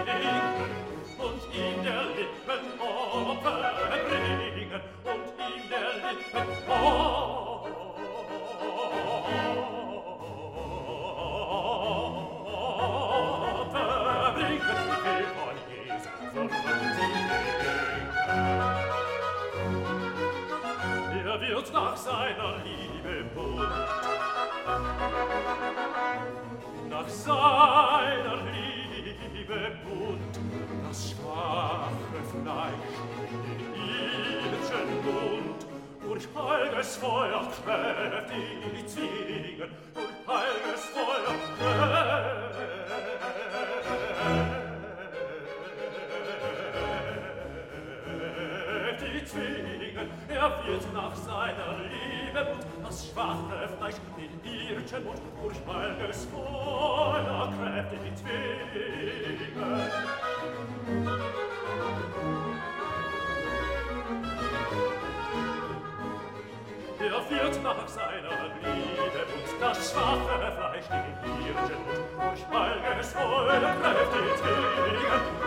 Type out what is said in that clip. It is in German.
und ihm der Lippen Opfer bringen, und ihm der Lippen Opfer bringen, will von Jesu von er wird nach seiner Liebe bunt, nach seiner Liebe bunt, das schwache Fleisch in irdschen Mund, durch heiliges Feuer kräftig zwingen, durch heiliges Feuer kräftig zwingen, er wird nach seiner Liebe bunt, das schwache Fleisch in irdschen Mund, durch heiliges Feuer kräftig zwingen. Er wird nach seiner Liebe und das schwache Fleisch in irdschen Mund, durch heiliges Feuer kräftig zwingen.